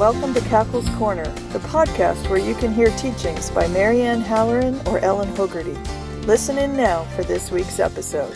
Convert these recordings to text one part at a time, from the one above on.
welcome to Cackle's Corner, the podcast where you can hear teachings by Marianne Halloran or Ellen Hogarty. Listen in now for this week's episode.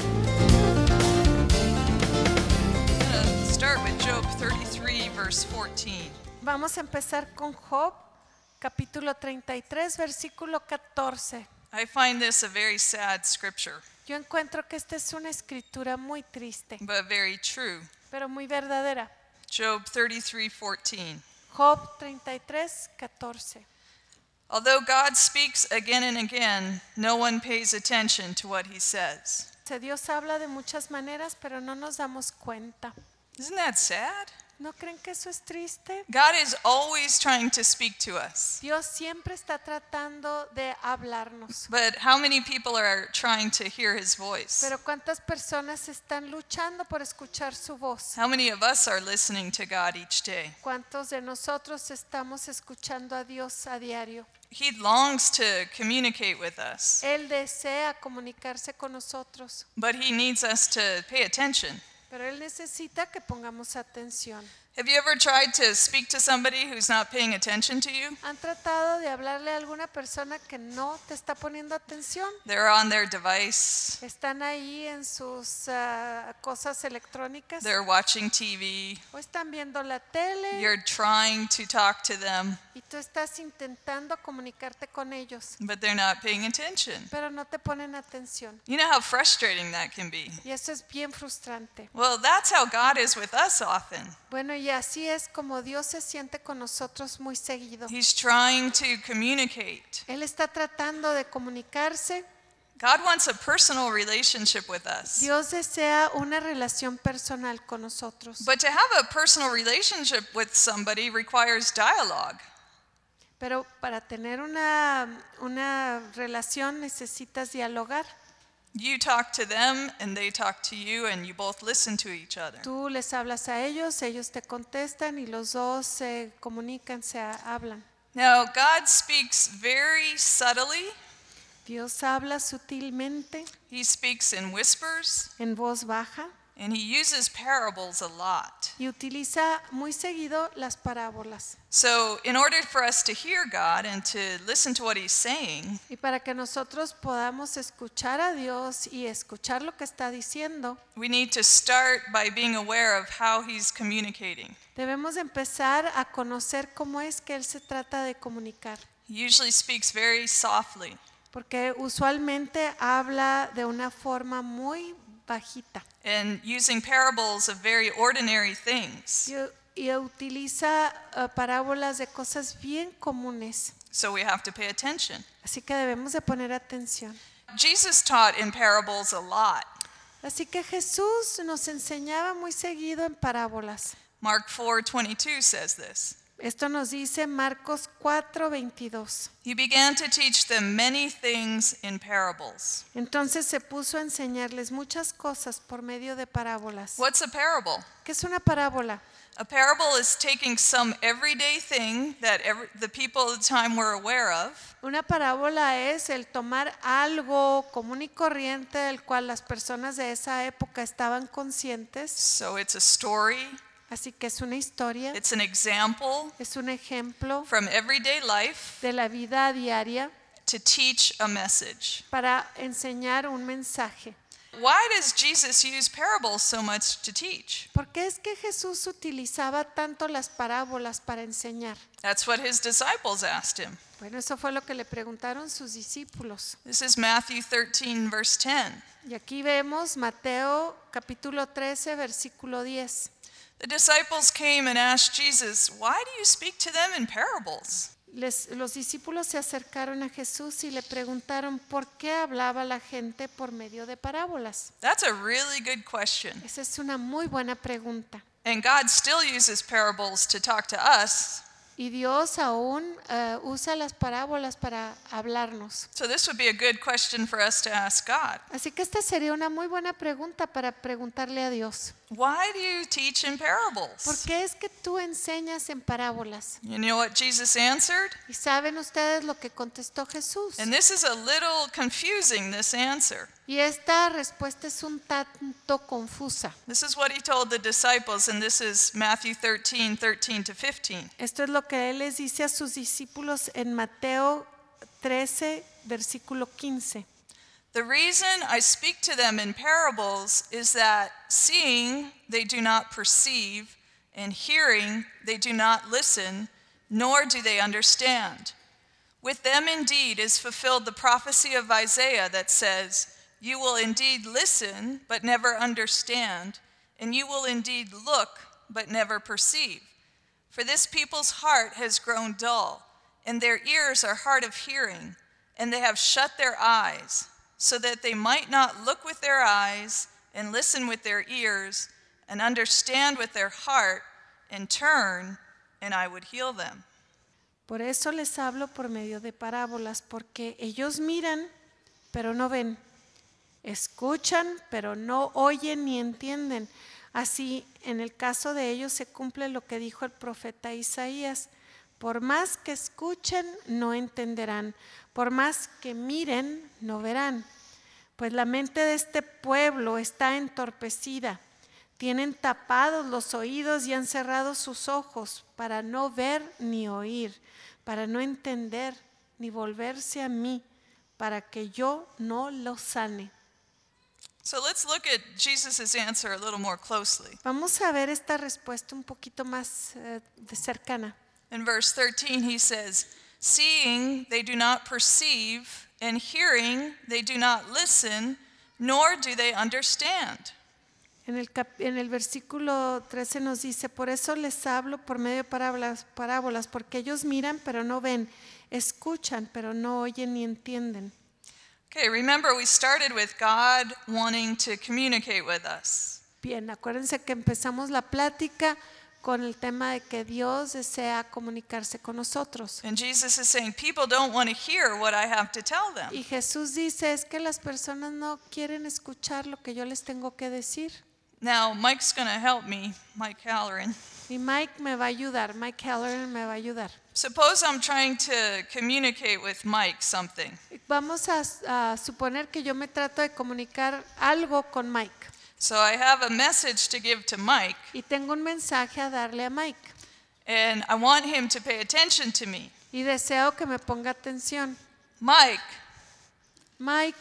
I'm going to start with Job 33, verse 14. Vamos a empezar con Job, capítulo 33, versículo 14. I find this a very sad scripture, Yo encuentro que esta es una escritura muy triste, but very true. pero muy verdadera. Job 33:14. Job 33, 14. Although God speaks again and again, no one pays attention to what he says. Dios habla de muchas maneras, pero no nos damos cuenta. Isn't that sad? ¿No creen que eso es triste? God is always trying to speak to us. Dios siempre está tratando de hablarnos. But how many people are trying to hear his voice? Pero ¿cuántas personas están luchando por escuchar su voz? How many of us are listening to God each day? ¿Cuántos de nosotros estamos escuchando a Dios a diario? He longs to communicate with us, Él desea comunicarse con nosotros, but he needs us to pay attention. pero Él necesita que pongamos atención. Have you ever tried to speak to somebody who's not paying attention to you? ¿Han tratado de hablarle a alguna persona que no te está poniendo atención? They're on their device, ¿Están ahí en sus cosas electrónicas? they're watching TV, ¿O están viendo la tele? you're trying to talk to them, Y tú estás intentando comunicarte con ellos, but they're not paying attention. pero no te ponen atención. You know how frustrating that can be. Y eso es bien frustrante. Well, that's how God is with us often. Bueno, y así es como Dios se siente con nosotros muy seguido. He's trying to communicate. Él está tratando de comunicarse. God wants a personal relationship with us. Dios desea una relación personal con nosotros. But to have a personal relationship with somebody requires dialogue. Pero para tener una relación necesitas dialogar. You talk to them and they talk to you and you both listen to each other. Tú les hablas a ellos, ellos te contestan y los dos se comunican, se hablan. Now, God speaks very subtly. Dios habla sutilmente, He speaks in whispers en voz baja, and he uses parables a lot. y utiliza muy seguido las parábolas. So, in order for us to hear God and to listen to what he's saying, Y para que nosotros podamos escuchar a Dios y escuchar lo que está diciendo, we need to start by being aware of how he's communicating. debemos empezar a conocer cómo es que Él se trata de comunicar. He usually speaks very softly. Porque usualmente habla de una forma muy bajita. And using parables of very ordinary things. Y utiliza parábolas de cosas bien comunes. So we have to pay attention. Así que debemos de poner atención. Jesus taught in parables a lot. Así que Jesús nos enseñaba muy seguido en parábolas. Mark 4:22 says this. Esto nos dice Marcos 4:22. He began to teach them many things in parables. Entonces se puso a enseñarles muchas cosas por medio de parábolas. What's a parable? ¿Qué es una parábola? A parable is taking some everyday thing that the people at the time were aware of. Una parábola es el tomar algo común y corriente del cual las personas de esa época estaban conscientes. So it's a story, Así que es una historia, it's an example es un ejemplo from everyday life de la vida diaria to teach a message. para enseñar un mensaje. Why does Jesus use parables so much to teach? ¿Por qué es que Jesús utilizaba tanto las parábolas para enseñar? That's what his disciples asked him. Bueno, eso fue lo que le preguntaron sus discípulos. This is Matthew 13, verse 10. Y aquí vemos Mateo capítulo 13, versículo 10. The disciples came and asked Jesus, "Why do you speak to them in parables?" Los discípulos se acercaron a Jesús y le preguntaron por qué hablaba la gente por medio de parábolas. That's a really good question. Esa es una muy buena pregunta. And God still uses parables to talk to us. Y Dios aún usa las parábolas para hablarnos. So this would be a good question for us to ask God. Así que esta sería una muy buena pregunta para preguntarle a Dios. Why do you teach in ¿Por parables? qué es que tú enseñas en parábolas? You know what Jesus answered? ¿Y saben ustedes lo que contestó Jesús? And this is a little confusing, this answer. Y esta respuesta es un tanto confusa. This is what he told the disciples, and this is Matthew 13:13 to 15. Esto es lo que él les dice a sus discípulos en Mateo 13, versículo 15. The reason I speak to them in parables is that seeing they do not perceive, and hearing they do not listen, nor do they understand. With them indeed is fulfilled the prophecy of Isaiah that says, "You will indeed listen, but never understand, and you will indeed look, but never perceive. For this people's heart has grown dull, and their ears are hard of hearing, and they have shut their eyes, so that they might not look with their eyes, and listen with their ears, and understand with their heart, and turn, and I would heal them." Por eso les hablo por medio de parábolas, porque ellos miran, pero no ven. Escuchan, pero no oyen ni entienden. Así, en el caso de ellos se cumple lo que dijo el profeta Isaías. Por más que escuchen, no entenderán. Por más que miren, no verán. Pues la mente de este pueblo está entorpecida. Tienen tapados los oídos y han cerrado sus ojos para no ver ni oír, para no entender ni volverse a mí, para que yo no los sane. So let's look at Jesus' answer a little more closely. Vamos a ver esta respuesta un poquito más de cercana. In verse 13, he says, "Seeing they do not perceive, and hearing they do not listen, nor do they understand." En el versículo 13 nos dice, por eso les hablo por medio de parábolas, porque ellos miran pero no ven, escuchan pero no oyen ni entienden. Okay, remember we started with God wanting to communicate with us. Bien, acuérdense que empezamos la plática con el tema de que Dios desea comunicarse con nosotros. And Jesus is saying, people don't want to hear what I have to tell them. Y Jesús dice, es que las personas no quieren escuchar lo que yo les tengo que decir. Now, Mike's going to help me, Mike Halloran. Y Mike me va a ayudar, Mike Halloran me va a ayudar. Suppose I'm trying to communicate with Mike something. Vamos a suponer que yo me trato de comunicar algo con Mike. So I have a message to give to Mike, Y tengo un mensaje a darle a Mike. and I want him to pay attention to me. Y deseo que me ponga atención. Mike, Mike,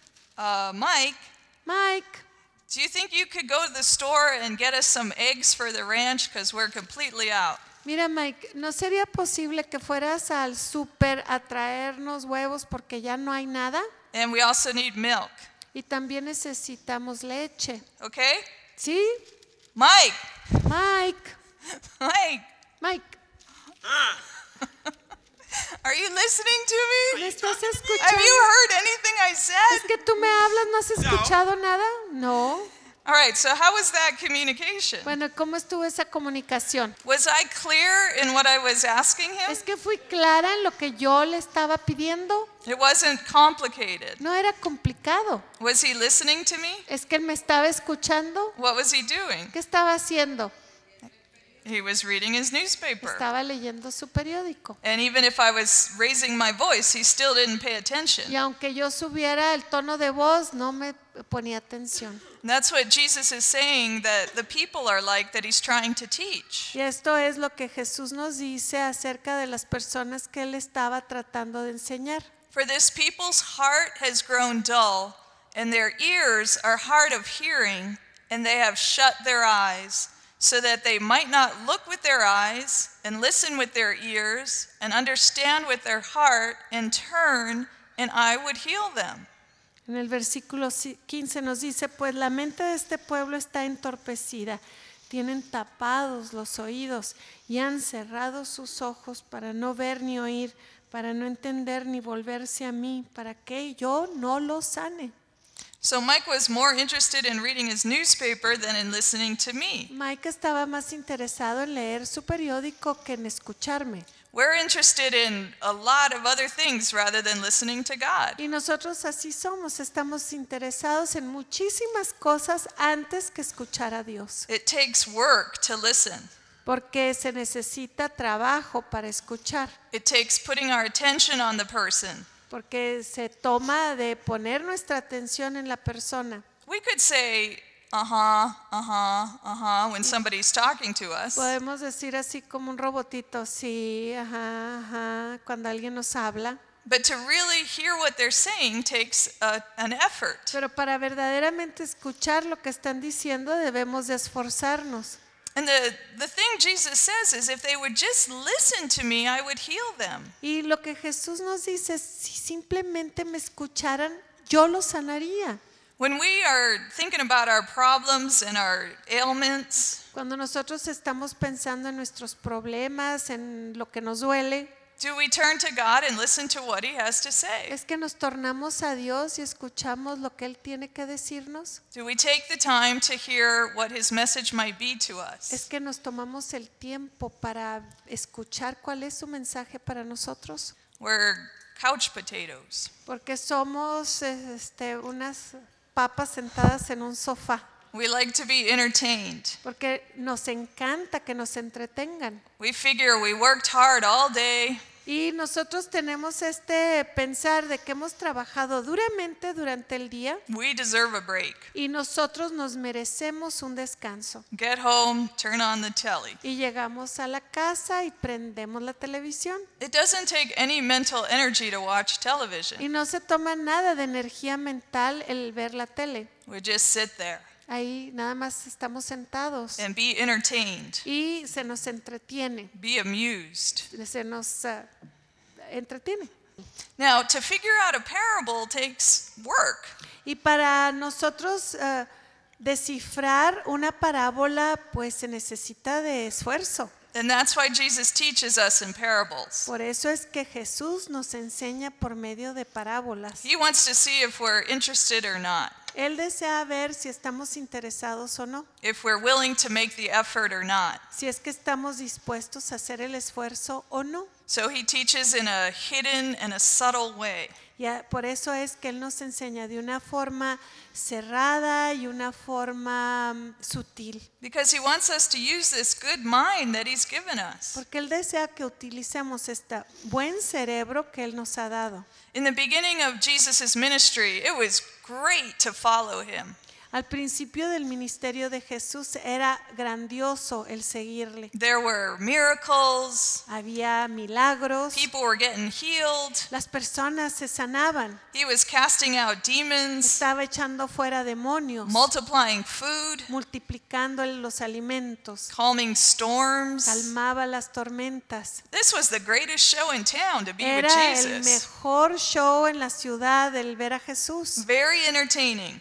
Mike, do you think you could go to the store and get us some eggs for the ranch because we're completely out? mira Mike, ¿no sería posible que fueras al súper a traernos huevos porque ya no hay nada? And we also need milk, Y también necesitamos leche. okay? ¿Sí? Mike, Mike, Mike, Mike, are you listening to ¿me me? estás Have escuchando? you heard anything I ¿Es said? que tú me hablas? ¿No has escuchado nada? No. All right, so how was that communication? Bueno, ¿cómo estuvo esa comunicación? Was I clear in what I was asking him? Es que fui clara en lo que yo le estaba pidiendo. It wasn't complicated. No era complicado. Was he listening to me? Es que él me estaba escuchando. What was he doing? ¿Qué estaba haciendo? He was reading his newspaper. Estaba leyendo su periódico. And even if I was raising my voice, he still didn't pay Y attention. aunque yo subiera el tono de voz, no me ponía atención. And that's what Jesus is saying that the people are like that he's trying to teach. Y esto es lo que Jesús nos dice acerca de las personas que él estaba tratando de enseñar. For this people's heart has grown dull, and their ears are hard of hearing, and they have shut their eyes, so that they might not look with their eyes, and listen with their ears, and understand with their heart, and turn, and I would heal them. En el versículo 15 nos dice, pues la mente de este pueblo está entorpecida, tienen tapados los oídos y han cerrado sus ojos para no ver ni oír, para no entender ni volverse a mí, para que yo no los sane. So Mike was more interested in reading his newspaper than in listening to me. Mike estaba más interesado en leer su periódico que en escucharme. We're interested in a lot of other things rather than listening to God. Y nosotros así somos, estamos interesados en muchísimas cosas antes que escuchar a Dios. It takes work to listen. Porque se necesita trabajo para escuchar. It takes putting our attention on the person. Porque se toma de poner nuestra atención en la persona. We could say, when somebody's talking to us. Podemos decir así como un robotito, sí, ajá, ajá, cuando alguien nos habla. But to really hear what they're saying takes an effort. Pero para verdaderamente escuchar lo que están diciendo debemos de esforzarnos. And the thing Jesus says is if they would just listen to me, I would heal them. Y lo que Jesús nos dice es, si simplemente me escucharan, yo los sanaría. When we are thinking about our problems and our ailments, Cuando nosotros estamos pensando en nuestros problemas, en lo que nos duele, do we turn to God and listen to what He has to say? es que nos tornamos a Dios y escuchamos lo que Él tiene que decirnos. Do we take the time to hear what His message might be to Es us? que nos tomamos el tiempo para escuchar cuál es su mensaje para nosotros. We're couch potatoes. Porque somos unas papas sentadas en un sofá. We like to be entertained. Porque nos encanta que nos entretengan. We figure we worked hard all day. Y nosotros tenemos pensar de que hemos trabajado duramente durante el día We deserve a break. y nosotros nos merecemos un descanso. Get home, turn on the telly. Y llegamos a la casa y prendemos la televisión. It doesn't take any mental energy to watch Y television. no se toma nada de energía mental el ver la tele. We just sit there Ahí nada más estamos sentados and be entertained, y se nos entretiene. be amused. Se nos entretiene. Now, to figure out a parable takes work. Y para nosotros descifrar una parábola, pues se necesita de esfuerzo. And that's why Jesus teaches us in parables. Por eso es que Jesús nos enseña por medio de parábolas. He wants to see if we're interested or not, Él desea ver si estamos interesados o no, if we're willing to make the effort or not. si es que estamos dispuestos a hacer el esfuerzo o no. So he teaches in a hidden and a subtle way. Por eso es que Él nos enseña de una forma cerrada y una forma sutil. Because he wants us to use this good mind that he's given us. Porque Él desea que utilicemos este buen cerebro que Él nos ha dado. In the beginning of Jesus' ministry, it was great to follow him. Al principio del ministerio de Jesús era grandioso el seguirle. There were miracles, Había milagros, people were getting healed, las personas se sanaban, he was casting out demons, estaba echando fuera demonios, multiplying food, multiplicando los alimentos, calming storms. calmaba las tormentas. This was the greatest show in town to be with Era el Jesus. mejor show en la ciudad el ver a Jesús. Very entertaining,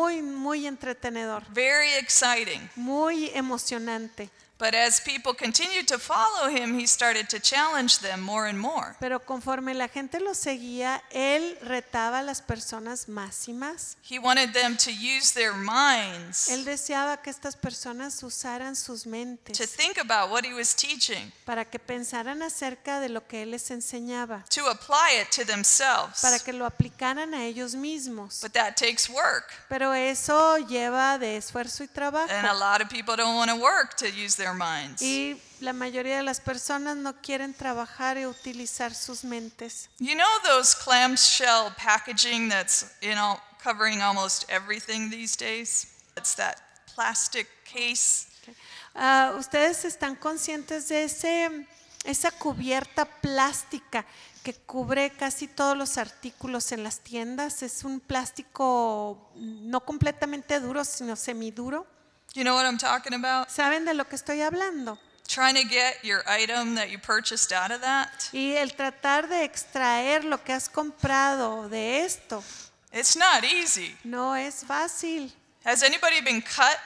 Muy entretenedor, very exciting. muy emocionante. But as people continued to follow him, he started to challenge them more and more. Pero conforme la gente lo seguía, él retaba a las personas más y más. He wanted them to use their minds Él deseaba que estas personas usaran sus to mentes think about what he was teaching, para que pensaran acerca de lo que él les enseñaba, to apply it to themselves. para que lo aplicaran a ellos mismos. But that takes work. Pero eso lleva de esfuerzo y trabajo. And a lot of people don't want to work to use their minds. Y la mayoría de las personas no quieren trabajar y utilizar sus mentes. You know those clamshell packaging that's covering almost everything these days? It's that plastic case. ¿Ustedes están conscientes de esa cubierta plástica que cubre casi todos los artículos en las tiendas? Es un plástico no completamente duro, sino semiduro. You know what I'm talking about? ¿Saben de lo que estoy hablando? Trying to get your item that you purchased out of that. Y el tratar de extraer lo que has comprado de esto It's not easy. no es fácil. Has anybody been cut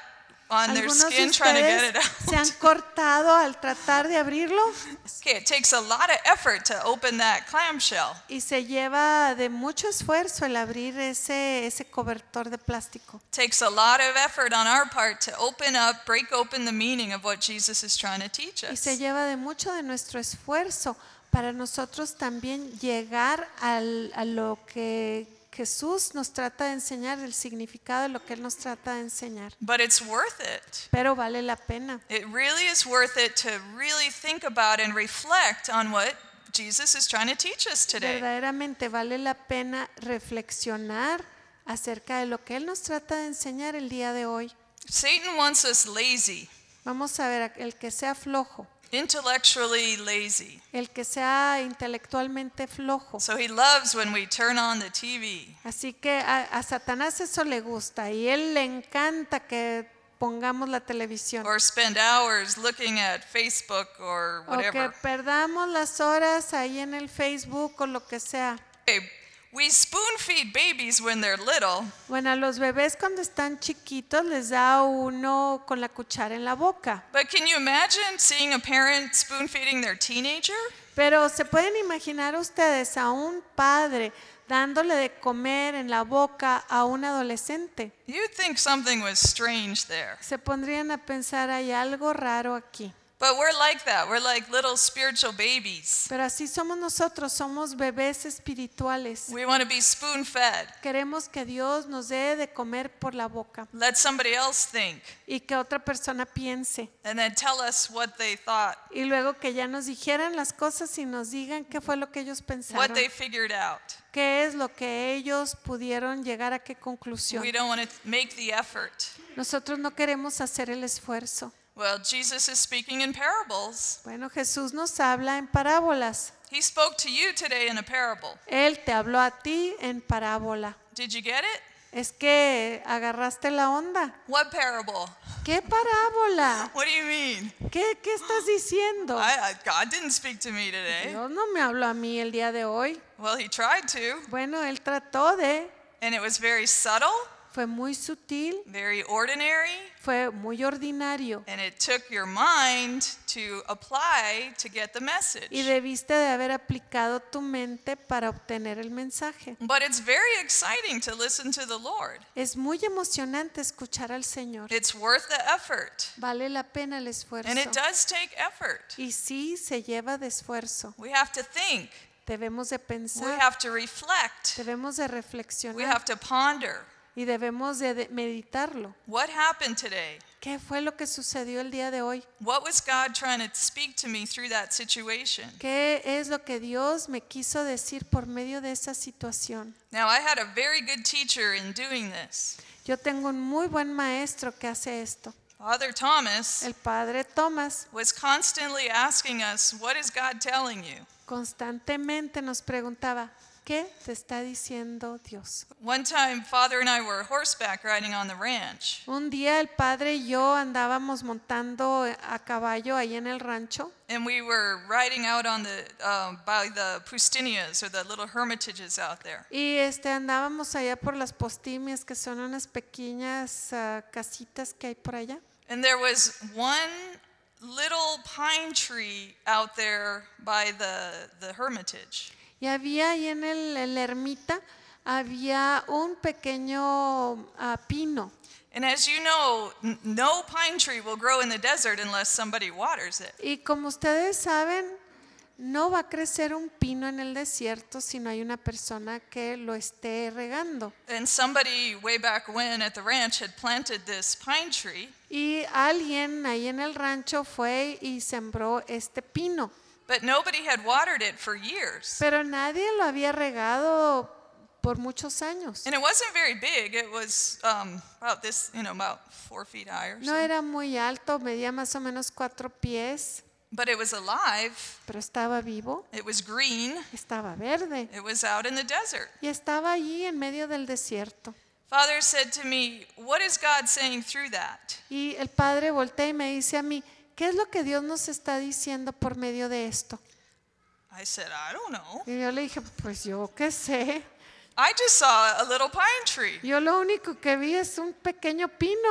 on their Algunos de skin trying to get ustedes it out. se han cortado al tratar de abrirlo Okay, it takes a lot of effort to open that clamshell. y se lleva de mucho esfuerzo el abrir ese cobertor de plástico. It takes a lot of effort on our part to break open the meaning of what Jesus is trying to teach Y us. se lleva de mucho de nuestro esfuerzo para nosotros también llegar a lo que Jesús nos trata de enseñar, el significado de lo que Él nos trata de enseñar. But it's worth it. Pero vale la pena. It really is worth it to really think about and reflect on what Jesus is trying to teach us today. Verdaderamente vale la pena reflexionar acerca de lo que Él nos trata de enseñar el día de hoy. Satan wants us lazy, Vamos a ver, el que sea flojo, intellectually lazy. el que sea intelectualmente flojo. So he loves when we turn on the TV. Así que a Satanás eso le gusta y él le encanta que pongamos la televisión. Or spend hours looking at Facebook or O que whatever. perdamos las horas ahí en el Facebook o lo que sea. Okay, we spoon feed babies when they're little, Bueno, a los bebés cuando están chiquitos les da uno con la cuchara en la boca. but can you imagine seeing a parent spoon feeding their teenager? Pero ¿se pueden imaginar ustedes a un padre dándole de comer en la boca a un adolescente? You'd think something was strange there. Se pondrían a pensar, hay algo raro aquí. But we're like that. We're like little spiritual babies. Pero así somos nosotros, somos bebés espirituales. We want to be spoon fed. Queremos que Dios nos dé de comer por la boca Let somebody else think y que otra persona piense. and then tell us what they thought, Y luego que ya nos dijeran las cosas y nos digan qué fue lo que ellos what pensaron, they figured out. qué es lo que ellos pudieron llegar a qué conclusión. We don't want to make the effort. Nosotros no queremos hacer el esfuerzo. Well, Jesus is speaking in parables. Bueno, Jesús nos habla en parábolas. He spoke to you today in a parable. Él te habló a ti en parábola. Did you get it? Es que agarraste la onda. What parable? ¿Qué parábola? What do you mean? ¿Qué estás diciendo? God didn't speak to me today. Dios no me habló a mí el día de hoy. Well, he tried to, Bueno, Él trató de, and it was very subtle, fue muy sutil, very ordinary, fue muy ordinario. and it took your mind to apply to get the message. Y debiste de haber aplicado tu mente para obtener el mensaje. But it's very exciting to listen to the Lord. Es muy emocionante escuchar al Señor. It's worth the effort, Vale la pena el esfuerzo. and it does take effort. Y sí se lleva de esfuerzo. We have to think, Debemos de we pensar, have to reflect, debemos de we reflexionar have to ponder. y debemos de meditarlo. What happened today? ¿Qué fue lo que sucedió el día de hoy? What was God trying to speak to me through that situation? ¿Qué es lo que Dios me quiso decir por medio de esa situación? Now, I had a very good teacher in doing this. Yo tengo un muy buen maestro que hace esto. Father Thomas El padre Thomas was constantly asking us, what is God telling you? constantemente nos preguntaba, ¿qué te está diciendo Dios? One time, Father and I were horseback riding on the ranch, Un día el padre y yo andábamos montando a caballo ahí en el rancho and we were riding out on by the Pustinias, or the little hermitages out there. y andábamos allá por las postimias, que son unas pequeñas casitas que hay por allá. And there was one little pine tree out there by the hermitage. Y había ahí en la ermita, había un pequeño pino. And as you know, no pine tree will grow in the desert unless somebody waters it. Y como ustedes saben, no va a crecer un pino en el desierto si no hay una persona que lo esté regando. And somebody way back when at the ranch had planted this pine tree, Y alguien ahí en el rancho fue y sembró este pino, but nobody had watered it for years. pero nadie lo había regado por muchos años. And it wasn't very big. It was about this, about 4 feet high or No so. era muy alto, medía más o menos 4 pies, But it was alive. pero estaba vivo, It was green. estaba verde It was out in the desert. y estaba allí en medio del desierto. Father said to me, what is God saying through that? Y el padre voltea y me dice a mí, ¿qué es lo que Dios nos está diciendo por medio de esto? I said, I don't know. Y yo le dije, pues yo qué sé. I just saw a little pine tree. Yo lo único que vi es un pequeño pino.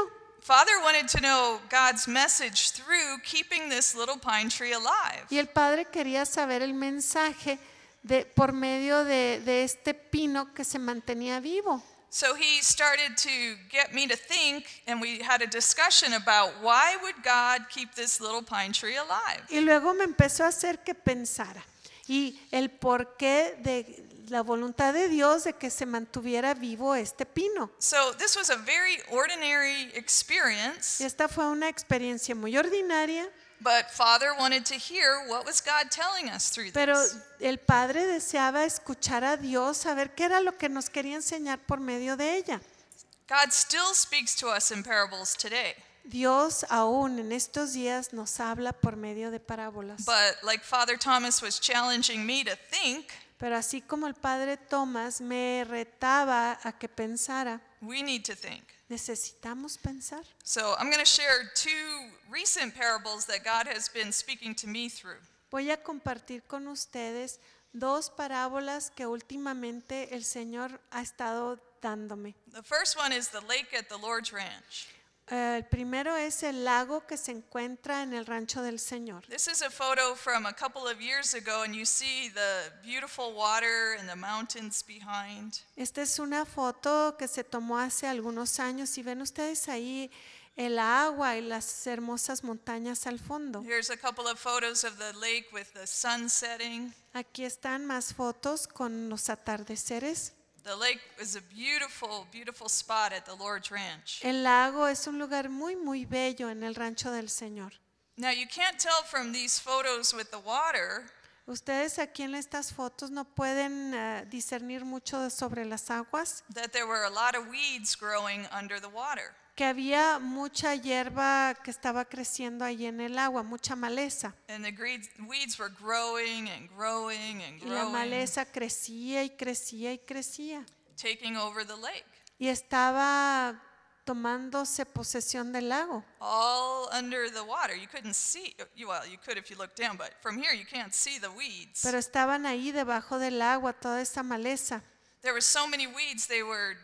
Father wanted to know God's message through keeping this little pine tree alive. Y el padre quería saber el mensaje por medio de este pino que se mantenía vivo. So he started to get me to think, and we had a discussion about why would God keep this little pine tree alive? Y luego me empezó a hacer que pensara. Y el porqué de la voluntad de Dios de que se mantuviera vivo este pino. So this was a very ordinary Y experience, esta fue una experiencia muy ordinaria, but Father wanted to hear what was God telling us through pero this. el padre deseaba escuchar a Dios, saber qué era lo que nos quería enseñar por medio de ella. God still speaks to us in parables today. Dios aún en estos días nos habla por medio de parábolas. But like Father Thomas was challenging me to think, Pero así como el padre Tomás me retaba a que pensara, we need to think. necesitamos pensar. So I'm going to share 2 recent parables that God has been speaking to me through. Voy a compartir con ustedes 2 parábolas que últimamente el Señor ha estado dándome. The first one is the lake at the Lord's Ranch. El primero es el lago que se encuentra en el rancho del Señor. This is a photo from a couple of years ago, and you see the beautiful water and the mountains behind. Esta es una foto que se tomó hace algunos años y ven ustedes ahí el agua y las hermosas montañas al fondo. Here's a couple of photos of the lake with the sun setting. Aquí están más fotos con los atardeceres. The lake is a beautiful, beautiful spot at the Lord's Ranch. El lago es un lugar muy, muy bello en el rancho del Señor. Now, you can't tell from these photos with the water Ustedes aquí en estas fotos no pueden discernir mucho sobre las aguas, that there were a lot of weeds growing under the water. que había mucha hierba que estaba creciendo ahí en el agua, mucha maleza. And the weeds were growing and growing and Y la growing, maleza crecía y crecía y crecía. taking over the lake. Y estaba tomándose posesión del lago. All under the water. You couldn't see, well, you could if you looked down, but from here you can't see the weeds. Pero estaban ahí debajo del agua, toda esa maleza. There were so many weeds, they were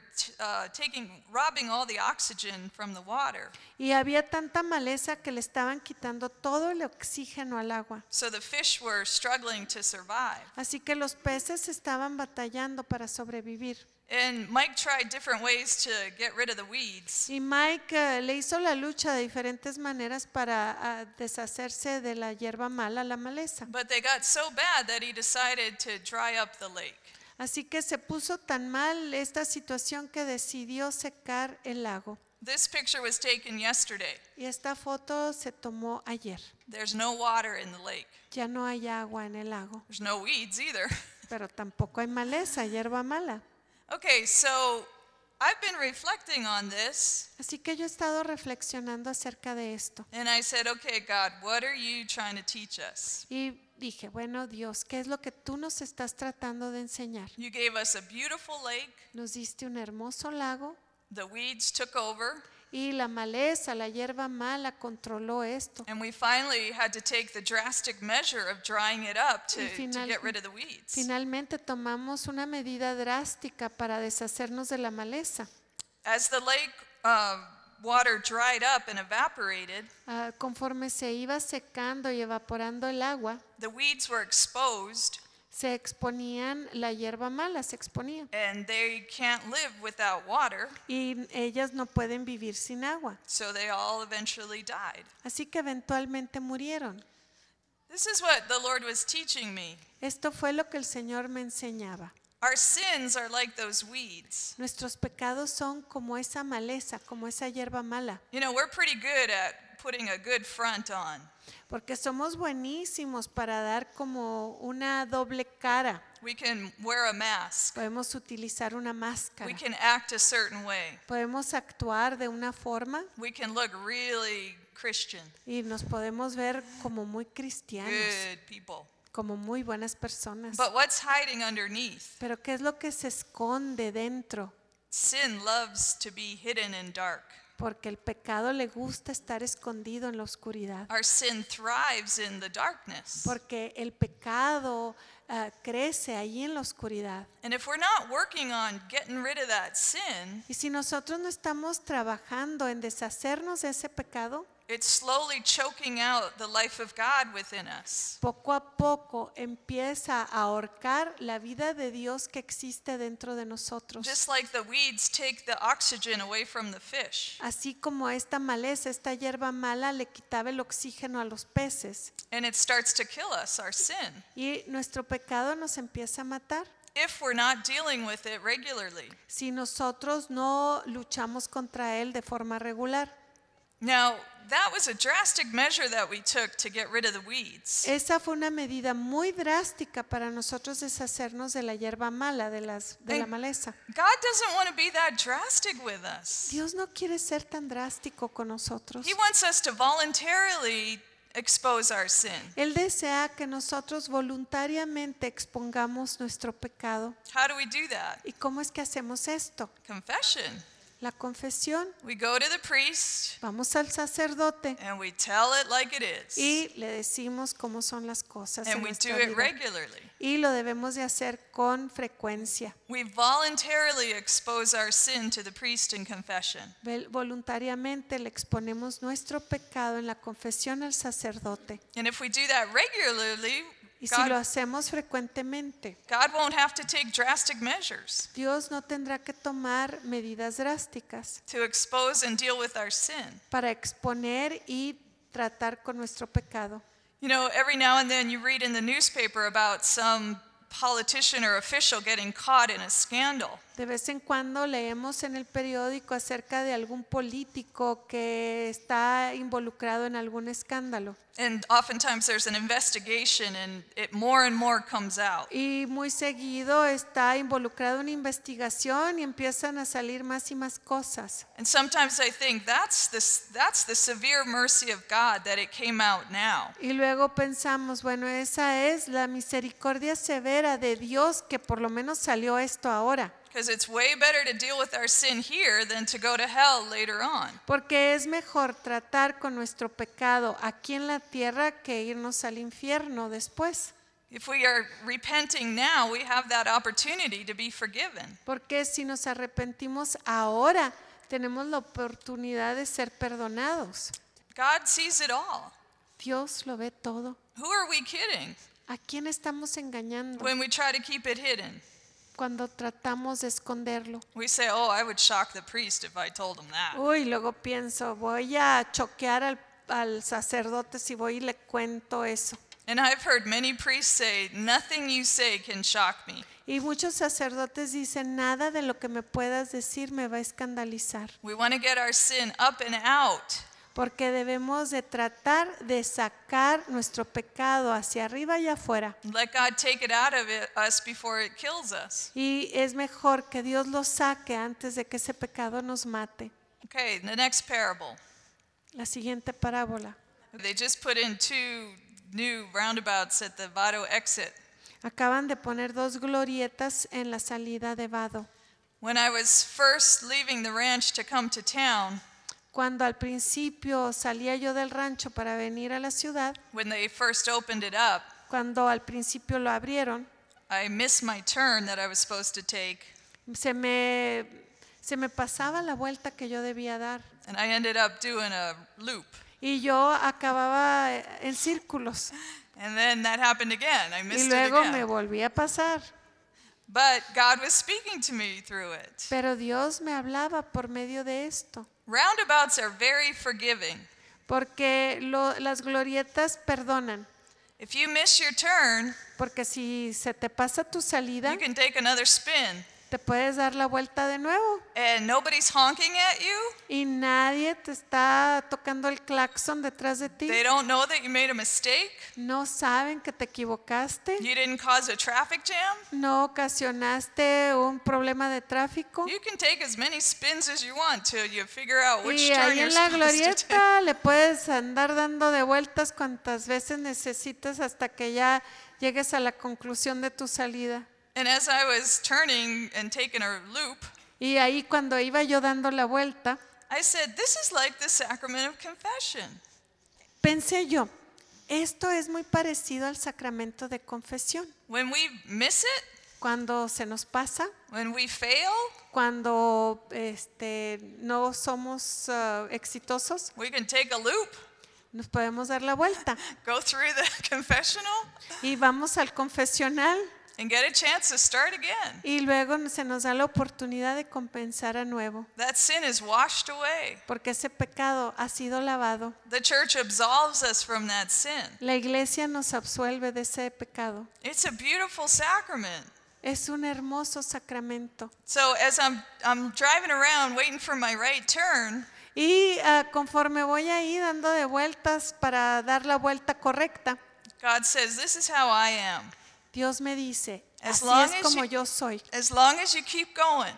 robbing all the oxygen from the water. Y había tanta maleza que le estaban quitando todo el oxígeno al agua. So the fish were struggling to survive. Así que los peces estaban batallando para sobrevivir. And Mike tried different ways to get rid of the weeds. Y Mike le hizo la lucha de diferentes maneras para deshacerse de la hierba mala, la maleza. But they got so bad that he decided to dry up the lake. Así que se puso tan mal esta situación que decidió secar el lago. This picture was taken yesterday. Y esta foto se tomó ayer. There's no water in the lake. Ya no hay agua en el lago, There's no weeds either. pero tampoco hay maleza, hierba mala. Okay, so I've been reflecting on this, Así que yo he estado reflexionando acerca de esto. and I said, okay, God, what are you trying to teach us? Y dije, bueno, Dios, ¿qué es lo que tú nos estás tratando de enseñar? You gave us a beautiful lake. Nos diste un hermoso lago The weeds took over, y la maleza, la hierba mala controló esto. and we finally had to take the drastic measure of drying it up to Y get rid of the weeds. Finalmente tomamos una medida drástica para deshacernos de la maleza. As the lake water dried up and evaporated, Conforme se iba secando y evaporando el agua, the weeds were exposed, se exponían, la hierba mala se exponía. and they can't live without water, Y ellas no pueden vivir sin agua. so they all eventually died. Así que eventualmente murieron. This is what the Lord was teaching me. Esto fue lo que el Señor me enseñaba. Our sins are like those weeds. Nuestros pecados son como esa maleza, como esa hierba mala. You know, we're pretty good at putting a good front on. Porque somos buenísimos para dar como una doble cara. We can wear a mask. Podemos utilizar una We máscara. can act a certain way. Podemos actuar de una forma We can look really Christian, y nos podemos ver como muy cristianos, good people. como muy buenas personas. But what's hiding underneath? Pero ¿qué es lo que se esconde dentro? sin loves to be hidden in dark. porque el pecado le gusta estar escondido en la oscuridad, Our sin thrives in the darkness. porque el pecado crece ahí en la oscuridad. And if we're not working on getting rid of that sin, Y si nosotros no estamos trabajando en deshacernos de ese pecado, it's slowly choking out the life of God within us. poco a poco empieza a ahorcar la vida de Dios que existe dentro de nosotros. Just like the weeds take the oxygen away from the fish. Así como esta maleza, esta hierba mala le quitaba el oxígeno a los peces And it starts to kill us, our sin, y nuestro pecado nos empieza a matar. if we're not dealing with it regularly. Si nosotros no luchamos contra él de forma regular. Now, that was a drastic measure that we took to get rid of the weeds. Esa fue una medida muy drástica para nosotros deshacernos de la hierba mala, de la maleza. God doesn't want to be that drastic with us. Dios no quiere ser tan drástico con nosotros. He wants us to voluntarily expose our sin. Él desea que nosotros voluntariamente expongamos nuestro pecado. How do we do that? ¿Y cómo es que hacemos esto? Confession. La confesión. We go to the priest Vamos al sacerdote and we tell it like it is. y le decimos cómo son las cosas en And we nuestra do it vida. regularly. Y lo debemos de hacer con frecuencia. We voluntarily expose our sin to the priest in confession. Voluntariamente le exponemos nuestro pecado en la confesión al sacerdote. And if we do that regularly, Y si lo hacemos frecuentemente, God won't have to take drastic measures Dios no tendrá que tomar medidas drásticas to expose and deal with our sin. para exponer y tratar con nuestro pecado. You know, every now and then you read in the newspaper about some politician or official getting caught in a scandal. De vez en cuando leemos en el periódico acerca de algún político que está involucrado en algún escándalo. And oftentimes there's an investigation and more comes out. Y muy seguido está involucrado en una investigación y empiezan a salir más y más cosas. And sometimes I think that's the severe mercy of God that it came out now. Y luego pensamos, bueno, esa es la misericordia severa de Dios que por lo menos salió esto ahora. Because it's way better to deal with our sin here than to go to hell later on. Porque es mejor tratar con nuestro pecado aquí en la tierra que irnos al infierno después. If we are repenting now, we have that opportunity to be forgiven. Porque si nos arrepentimos ahora, tenemos la oportunidad de ser perdonados. God sees it all. Dios lo ve todo. Who are we kidding ¿A quién estamos engañando when we try to keep it hidden? cuando tratamos de esconderlo? We say, oh, I would shock the priest if I told him that. Uy, luego pienso, voy a choquear al sacerdote si voy y le cuento eso. And I've heard many priests say, nothing you say can shock me. Y muchos sacerdotes dicen, nada de lo que me puedas decir me va a escandalizar. We want to get our sin up and out. Porque debemos de tratar de sacar nuestro pecado hacia arriba y afuera. Let God take it out of us before it kills us. Y es mejor que Dios lo saque antes de que ese pecado nos mate. Okay, the next parable. La siguiente parábola. They just put in 2 new roundabouts at the Vado exit. Acaban de poner 2 glorietas en la salida de Vado. When I was first leaving the ranch to come to town, Cuando al principio salía yo del rancho para venir a la ciudad, when they first opened it up, cuando al principio lo abrieron, I missed my turn that I was supposed to take, se me pasaba la vuelta que yo debía dar. and I ended up doing a loop. Y yo acababa en círculos. And then that happened again. I Y missed it luego me again. volví a pasar. But God was speaking to me through it. Pero Dios me hablaba por medio de esto. Roundabouts are very forgiving. Porque las glorietas perdonan. If you miss your turn, Porque si se te pasa tu salida, you can take another spin, te puedes dar la vuelta de nuevo. and nobody's honking at you. Y nadie te está tocando el claxon detrás de ti. They don't know that you made a mistake. No saben que te equivocaste. You didn't cause a traffic jam. No ocasionaste un problema de tráfico. You can take as many spins as you want till you figure out which Y turn ahí you're en la supposed to take. glorieta le puedes andar dando de vueltas cuantas veces necesites hasta que ya llegues a la conclusión de tu salida. And as I was turning and taking a loop, Y ahí cuando iba yo dando la vuelta, I said, this is like the sacrament of confession. pensé yo, esto es muy parecido al sacramento de confesión. When we miss it, Cuando se nos pasa, when we fail, cuando no somos exitosos, we can take a loop, nos podemos dar la vuelta go through the confessional, y vamos al confesional and get a chance to start again. y luego se nos da la oportunidad de compensar a nuevo, That sin is washed away. porque ese pecado ha sido lavado. The church absolves us from that sin. La iglesia nos absuelve de ese pecado. It's a beautiful sacrament. Es un hermoso sacramento. So as I'm driving around waiting for my right turn, Y conforme voy ahí dando de vueltas para dar la vuelta correcta, God says, this is how I am. Dios me dice, As así long es as como you- yo soy. As long as you keep going,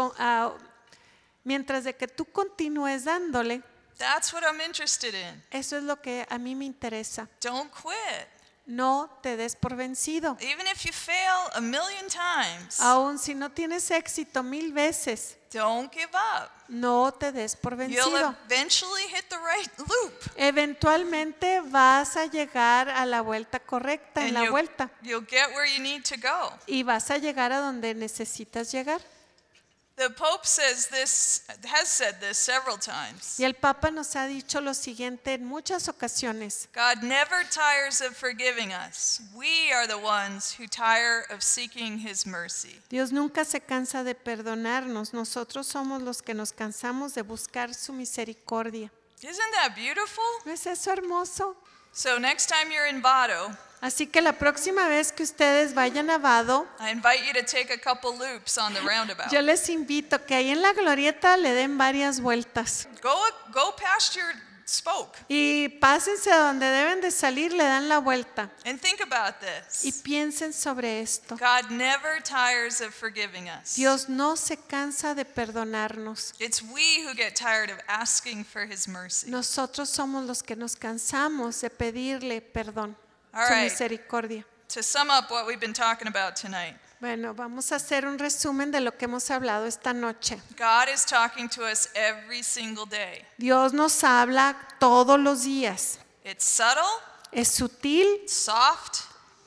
Mientras de que tú continúes dándole, that's what I'm interested in. eso es lo que a mí me interesa. Don't quit. No te des por vencido. Even if you fail a million times, Aun si no tienes éxito 1000 veces, don't give up. no te des por You'll vencido. eventually hit the right loop. Eventualmente vas a llegar a la vuelta correcta, en And la vuelta, you'll get where you need to go. y vas a llegar a donde necesitas llegar. The Pope has said this several times. Y el Papa nos ha dicho lo siguiente en muchas ocasiones. God never tires of forgiving us. We are the ones who tire of seeking his mercy. Dios nunca se cansa de perdonarnos. Nosotros somos los que nos cansamos de buscar su misericordia. Isn't that beautiful? ¿No es eso hermoso? So next time you're in Vado, Así que la próxima vez que ustedes vayan a Vado, I invite you to take a couple loops on the roundabout. yo les invito que ahí en la glorieta le den varias vueltas. Go past your spoke Y pásense a donde deben de salir, le dan la vuelta. and think about Y this. piensen sobre esto. God never tires of forgiving us. Dios no se cansa de perdonarnos. It's we who get tired of asking for his mercy. Nosotros somos los que nos cansamos de pedirle perdón, All su right. misericordia. To sum up what we've been talking about tonight, Bueno, vamos a hacer un resumen de lo que hemos hablado esta noche. God is talking to us every single day. Dios nos habla todos los días. It's subtle, Es sutil, soft,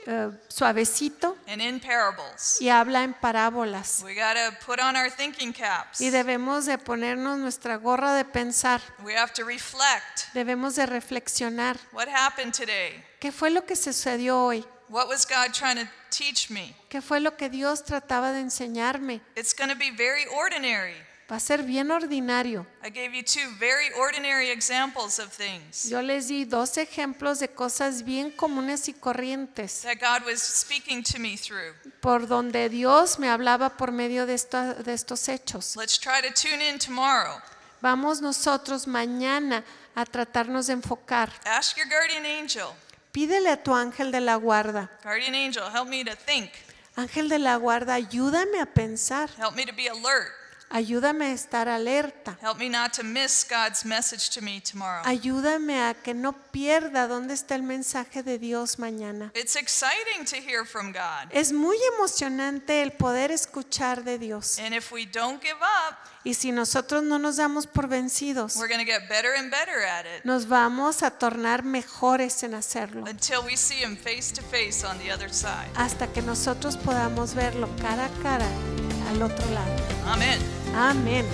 suavecito and in parables. y habla en parábolas. We got to put on our thinking caps. Y debemos de ponernos nuestra gorra de pensar. We have to reflect. Debemos de reflexionar. What happened today? ¿Qué fue lo que sucedió hoy? What was God trying to teach me? ¿Qué fue lo que Dios trataba de enseñarme? It's going to be very ordinary. Va a ser bien ordinario. I gave you two very ordinary examples of things Yo les di 2 ejemplos de cosas bien comunes y corrientes that God was speaking to me through. por donde Dios me hablaba por medio de estos hechos. Let's try to tune in tomorrow. Vamos nosotros mañana a tratarnos de enfocar. Ask your guardian angel. Pídele a tu ángel de la guarda. Guardian angel, help me to think. Ángel de la guarda, ayúdame a pensar. Help me to be alert. Ayúdame a estar alerta. Help me not to miss God's message to me tomorrow. Ayúdame a que no pierda dónde está el mensaje de Dios mañana. It's exciting to hear from God. Es muy emocionante el poder escuchar de Dios. And if we don't give up, Y si nosotros no nos damos por vencidos, we're going to get better and better at it nos vamos a tornar mejores en hacerlo. until we see him face to face on the other side. Hasta que nosotros podamos verlo cara a cara al otro lado. Amen. Amén.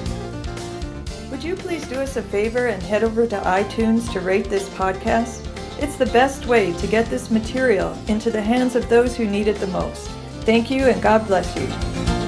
Would you please do us a favor and head over to iTunes to rate this podcast? It's the best way to get this material into the hands of those who need it the most. Thank you and God bless you.